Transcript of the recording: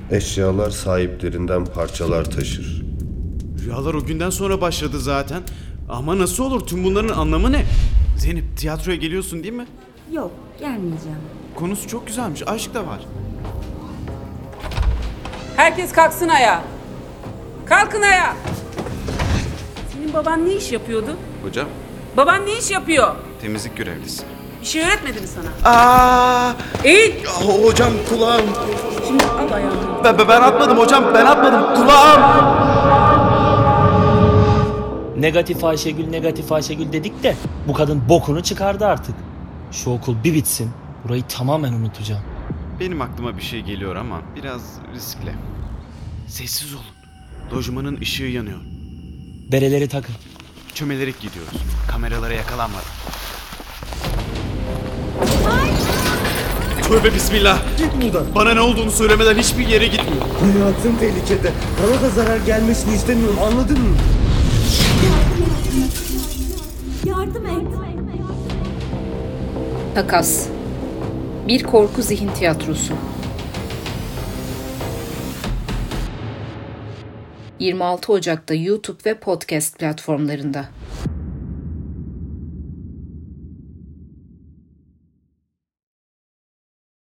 Eşyalar sahiplerinden parçalar taşır. Rüyalar o günden sonra başladı zaten. Ama nasıl olur? Tüm bunların anlamı ne? Zeynep, tiyatroya geliyorsun değil mi? Yok, gelmeyeceğim. Konusu çok güzelmiş. Aşk da var. Herkes kalksın ayağa. Kalkın ayağa. Senin baban ne iş yapıyordu? Hocam, Baban ne iş yapıyor? temizlik görevlisi. Bir şey öğretmedi mi sana? Aa! Eğil. Hocam kulağım. Şimdi al ayağını. Ben atmadım hocam. Ben atmadım. Kulağım. Negatif Ayşegül dedik de bu kadın bokunu çıkardı artık. Şu okul bir bitsin, burayı tamamen unutacağım. Benim aklıma bir şey geliyor ama biraz riskli. Sessiz olun. Lojmanın ışığı yanıyor. Bereleri takın. Çömelerek gidiyoruz. Kameralara yakalanmadan. Tövbe bismillah. Git buradan. Bana ne olduğunu söylemeden hiçbir yere gitmiyor. Hayatın tehlikede. Bana da zarar gelmesini istemiyorum, anladın mı? Yardım et. Takas. Bir korku zihin tiyatrosu. 26 Ocak'ta YouTube ve podcast platformlarında.